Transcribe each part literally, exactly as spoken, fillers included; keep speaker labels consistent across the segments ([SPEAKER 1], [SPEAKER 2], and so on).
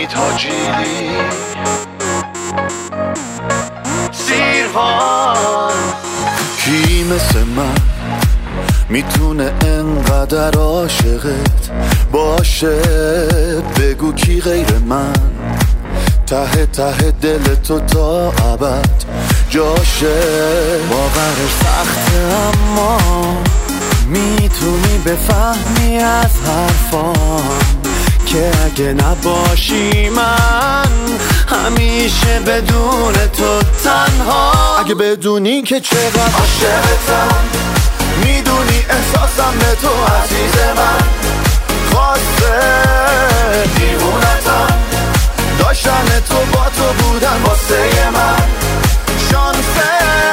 [SPEAKER 1] جیلی تا جیلی سیروان. کی مثل من میتونه انقدر عاشقت باشه؟ بگو کی غیر من ته ته دل تو تا ابد جاشه. باورش سخته اما میتونی بفهمی از حرفام که اگه نباشی من همیشه بدون تو تنها. اگه بدونی که چقدر عاشقتم میدونی احساسم به تو عزیز من خاصه دیوونتم داشتن تو با تو بودن واسه من شانسه.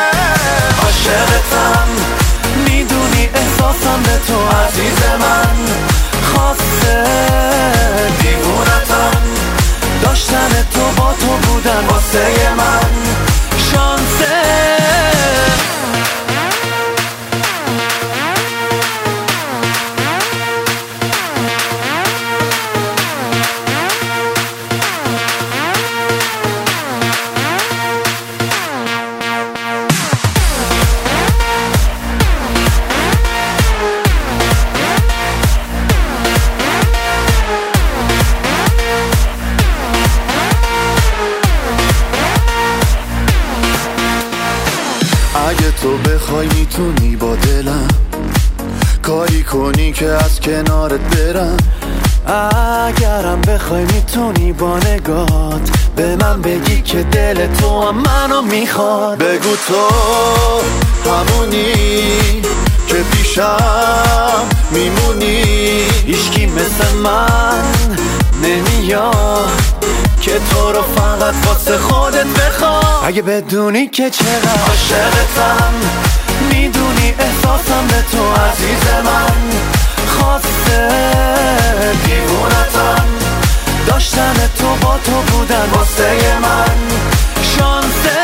[SPEAKER 1] عاشقتم میدونی احساسم به تو عزیز من خاصه دیوونتم داشتن تو با تو بودن واسه من شانسه. اگه تو بخوای میتونی با دلم کاری کنی که از کنارت برم. اگرم بخوای میتونی با نگات به من بگی که دل تو هم منو میخواد. بگو تو همونی که پیشم میمونی هیچکی مثل من نمیاد که تو رو فقط واسه خودت بخواد. اگه بدونی که چقدر عاشقتم میدونی احساسم به تو عزیز من خاصه دیوونتم داشتن تو با تو بودن واسه من شانسه.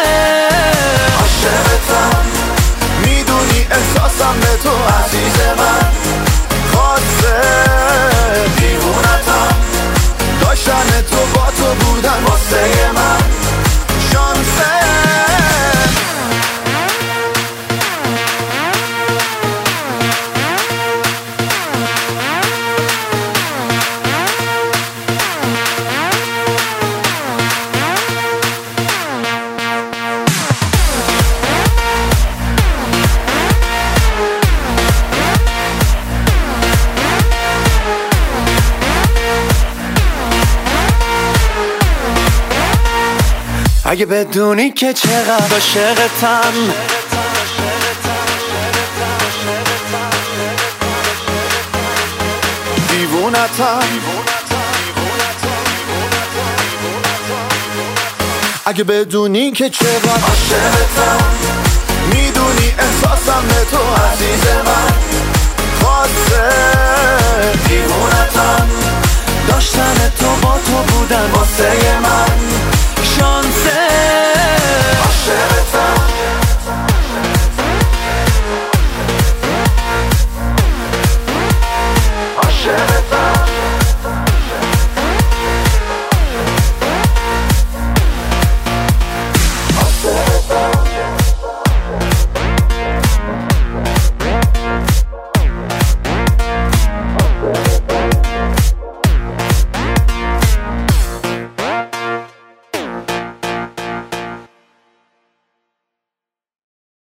[SPEAKER 1] عاشقتم میدونی احساسم به تو عزیز من خاصه دیوونتم داشتن تو با تو بودن واسه من شانسه. اگه بدونی که چقدر عاشقتم دیوونتم اگه بدونی که چقدر عاشقتم